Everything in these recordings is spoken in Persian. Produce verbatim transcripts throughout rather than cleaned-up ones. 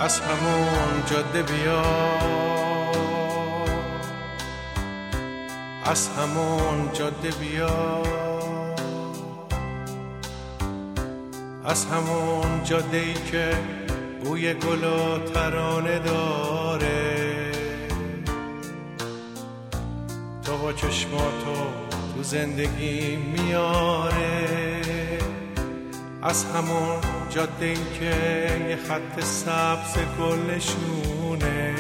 از همون جاده بیا، از همون جاده بیا، از همون جاده ای که بوی گل و ترانه داره. تو با چشماتو تو زندگی میاره، از همون جاده ای که یه خط سبز گل نشونه.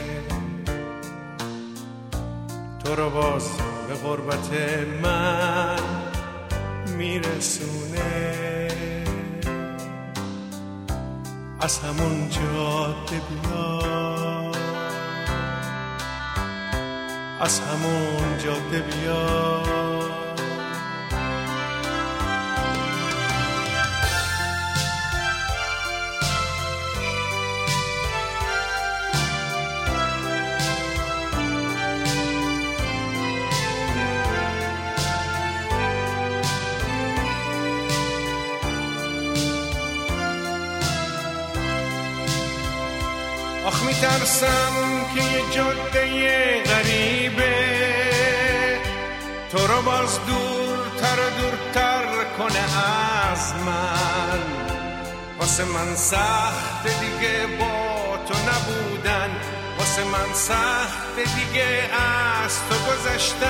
تو رو باز به غربت من میرسونه، از همون جاده بیا، از همون جاده بیا. آخ میترسم که یه جاده غریبه تو رو باز دورتر و دورتر کنه از من. واسه من سخت دیگه با تو نبودن، واسه من سخت دیگه از تو گذشتن.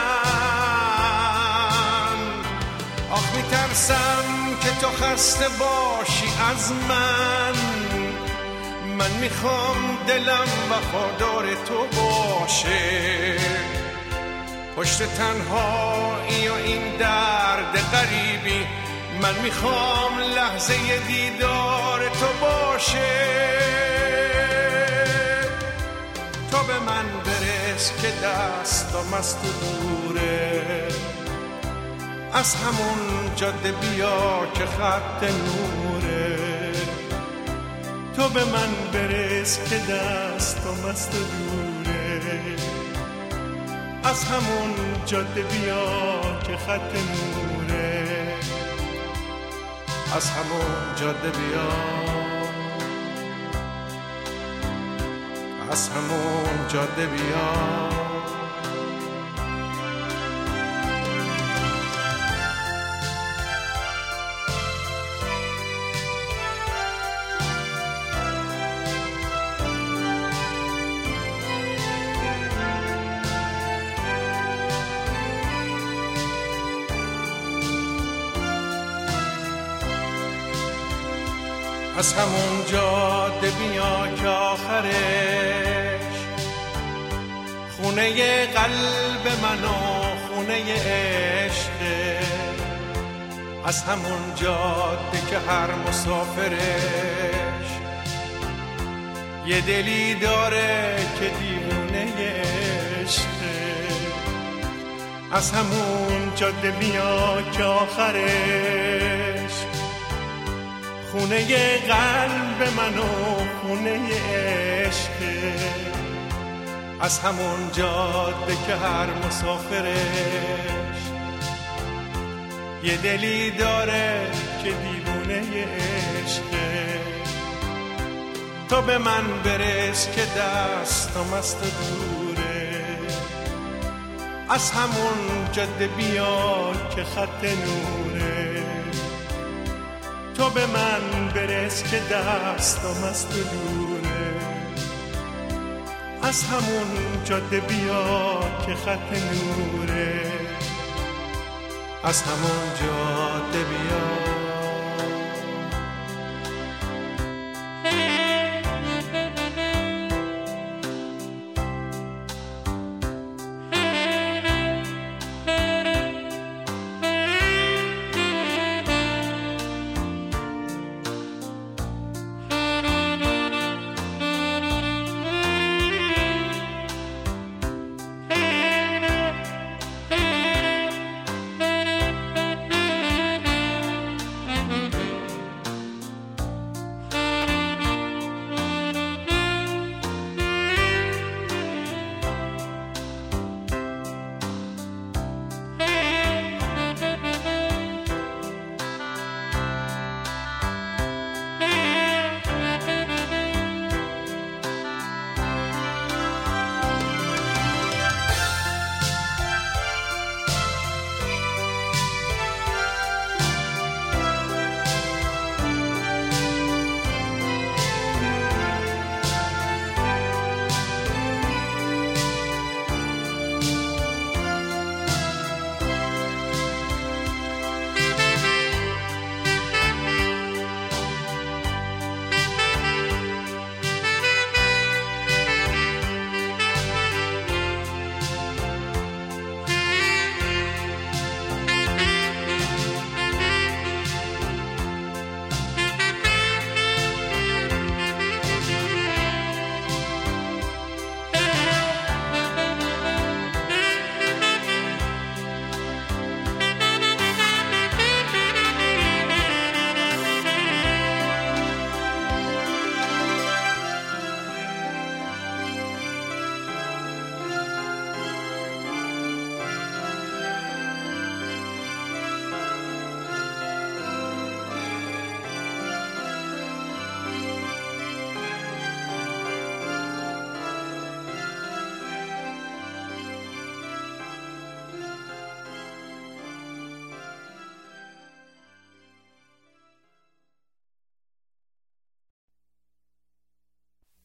آخ میترسم که تو خسته باشی از من، من میخوام دلم وفادار تو باشه. پشت تنهایی و این درد غریبی من میخوام لحظه دیدار تو باشه. تو به من برس که دستم از تو دوره، از همون جاده بیا که خط نوره. تو به من برس که دستم از تو دوره، از همون جاده بیا که خط نوره. از همون جاده بیا، از همون جاده بیا. از همون جاده بیا که آخرش خونه قلب من و خونه عشقه. از همون جاده که هر مسافرش یه دلی داره که دیوونه عشقه. از همون جاده بیا که آخرش خونه قلب من و خونه عشقه. از همون جاده که هر مسافرش یه دلی داره که دیوونه عشقه. تو به من برس که دستم از تو دوره، از همون جاده بیا که خط نوره. تو به من برس که دستم از تو دوره، از همون جاده بیا که خط نوره. از همون جاده بیا.